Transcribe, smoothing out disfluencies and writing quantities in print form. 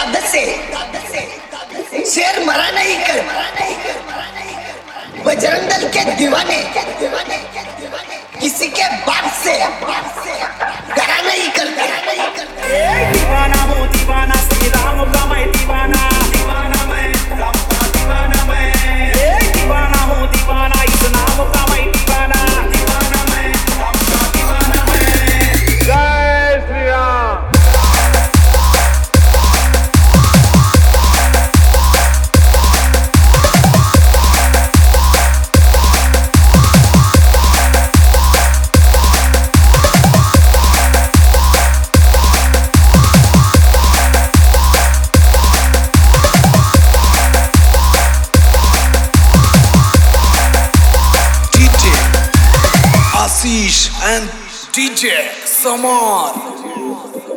दादा से शेर मरा नहीं कर, बजरंग दल के दीवाने किसी के बाप से डरा नहीं करते। दीवाना हूँ दीवाना, श्री राम का मैं दीवाना, दीवाना मैं राम का दीवाना मैं। दीवाना हूँ दीवाना, इस नाम का मैं दीवाना, दीवाना मैं राम का दीवाना मैं। जय Shri Ram. Ashish and DJ Samar.